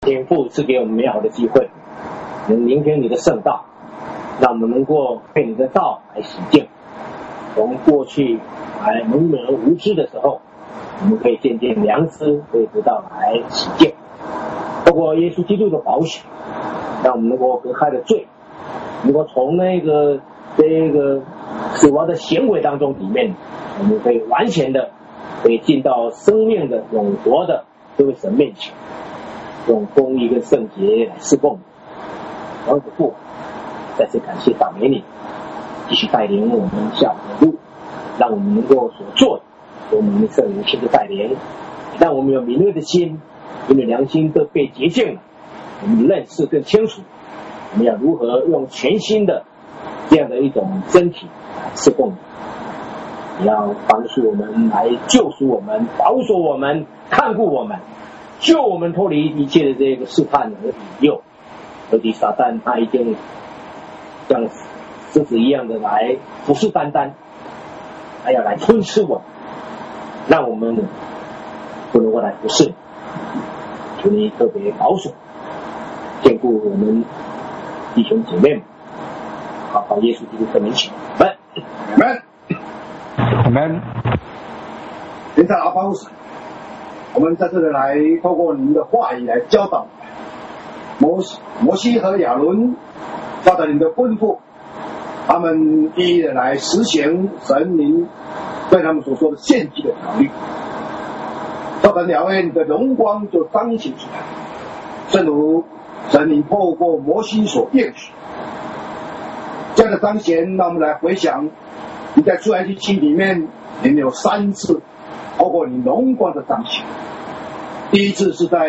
天父赐给我们美好的机会，能聆听你的圣道，让我们能够被你的道来洗净。从过去还懵懵无知的时候，我们可以渐渐良知，可以得到来洗净。透过耶稣基督的宝血，让我们能够隔开了罪，能够从这个死亡的行为当中里面，我们可以完全的可以进到生命的永活的这位神面前，用公义跟圣洁来侍奉。然后父，再次感谢赞美你，继续带领我们下的路，让我们能够所做的，我们的圣灵亲自带领，让我们有敏锐的心，因为良心都被洁净了，我们认识更清楚，我们要如何用全新的这样的一种身体来侍奉你。你要帮助我们，来救赎我们，保守我们，看顾我们，救我们脱离一切的这个试探和引诱。尤其撒旦他已经像狮子一样的来虎视眈眈，他要来吞吃我们，让我们不能够来服侍。求你特别保守眷顾我们弟兄姐妹们，好靠耶稣基督的名求，阿们。 阿们。 现在阿爸父神，我们在这里来透过您的话语来教导摩西和亚伦，照着您的吩咐，他们一一的来实行神您对他们所说的献祭的条例。照着两位你的荣光就彰显出来，正如神您透过摩西所应许。这样的彰显，让我们来回想，你在出埃及记里面，您有3次透过你荣光的彰显。第一次是在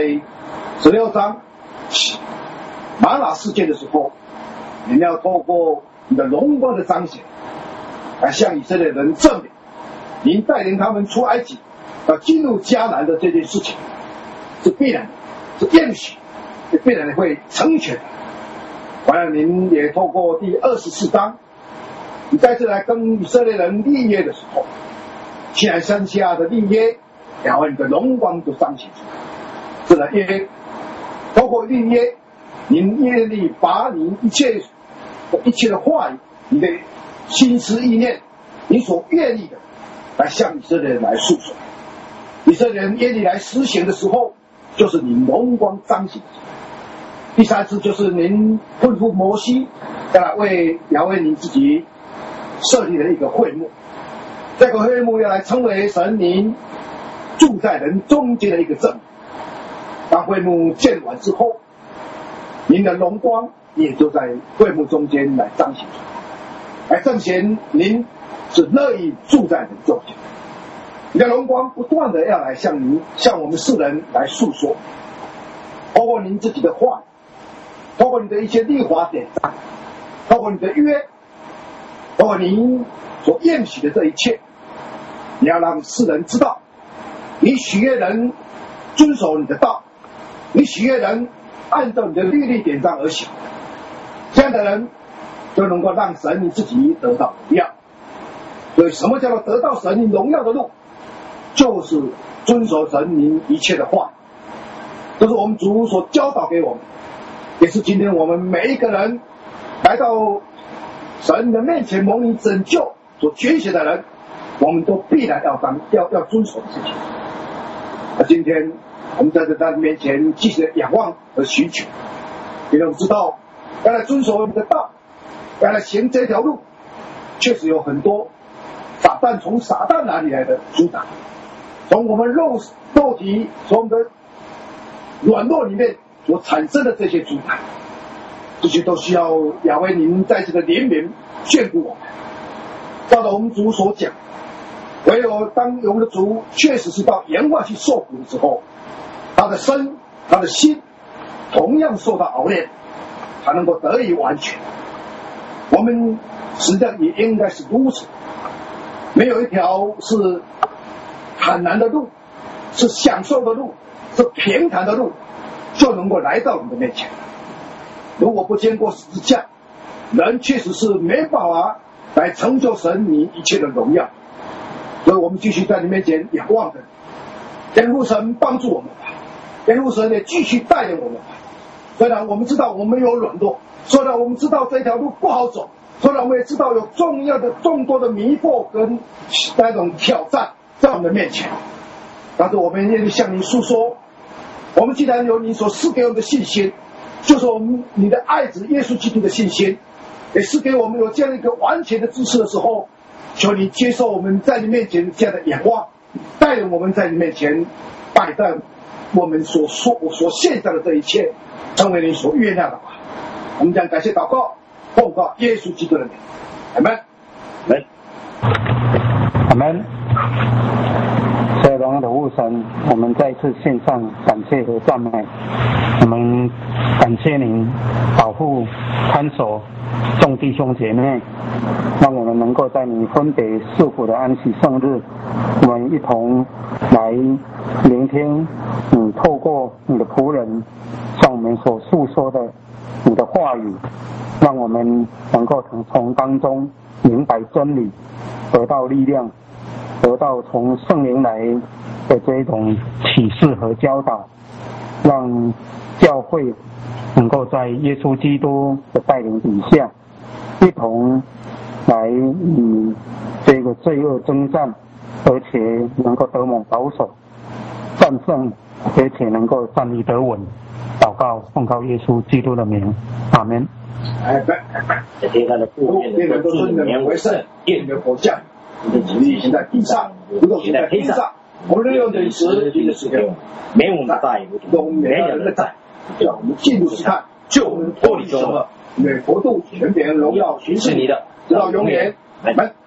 16章玛拿事件的时候，你要透过你的荣光的彰显，来向以色列人证明，您带领他们出埃及，要进入迦南的这件事情是必然的，是应许，是必然会成全的。完了，您也透过第24章，你再次来跟以色列人立约的时候，西奈山下的立约，然后你的荣光就彰显出来。这个约，透过立约，您愿意把你一切的话语，你的心思意念，你所愿意的，来向以色列人来诉说。以色列人愿意来实行的时候，就是你荣光彰显。第3次就是您吩咐摩西，要为您自己设立了一个会幕，这个会幕要来成为神您住在人中间的一个证明。当会幕建完之后，您的荣光也就在会幕中间来彰显出来，来彰显您是乐意住在人中间。你的荣光不断的要来向我们世人来诉说，包括您自己的话，包括你的一些律法典章，包括你的约，包括您所应许的这一切，你要让世人知道，你许悦人遵守你的道，你许悦人按照你的律例典章而行，这样的人就能够让神你自己得到荣耀。所以什么叫做得到神你荣耀的路，就是遵守神您一切的话。这是我们主所教导给我们，也是今天我们每一个人来到神的面前蒙你拯救所拣选的人，我们都必然要遵守的事情。今天我们在他面前继续仰望和寻求，因为我们知道要来遵守我们的道，要来行这条路，确实有很多从撒旦哪里来的阻挡，从我们肉体，从我们的软弱里面所产生的这些阻挡，这些都需要亚威您在这个怜悯眷顾我们。照着我们主所讲，唯有当我们的主确实是到盐化去受苦的时候，他的身他的心同样受到熬炼，才能够得以完全。我们实际上也应该是如此，没有一条是很难的路，是享受的路，是平坦的路，就能够来到你的面前。如果不经过十字架，人确实是没办法来成就神你一切的荣耀。所以我们继续在你面前仰望着，天父神帮助我们吧， 愿父神也继续带领我们。虽然我们知道我们有软弱，虽然我们知道这条路不好走，虽然我们也知道有众多的迷惑跟那种挑战在我们的面前，但是我们愿意向你诉说，我们既然有你所赐给我们的信心，就是我们你的爱子耶稣基督的信心，也是给我们有这样一个完全的知识的时候，求你接受我们在你面前这样的眼光，带领我们在你面前摆在我们所献上的这一切，成为你所悦纳的话。我们将感谢祷告，奉告耶稣基督的名，阿们， 阿们。所有荣耀的父神，我们再次献上感谢和赞美。我们感谢您保护看守众弟兄姐妹，让我们能够在你分别赐福的安息圣日，我们一同来聆听你透过你的仆人向我们所诉说的你的话语，让我们能够从当中明白真理，得到力量，得到从圣灵来的这种启示和教导，让教会能够在耶稣基督的带领底下，一同来与这个罪恶征战，而且能够得蒙保守战胜，而且能够站立得稳。祷告奉靠耶稣基督的名，阿们。 在天上的父，愿你的父的名为圣，愿你的国降，你的旨意行在地上，如同行在天上。我们日用的食，今日赐给我们，免我们的债，如同免人的债，叫我们进入试探，救我们脱离凶恶。因为国度、权柄、荣耀，全是你的，直到永远。阿们。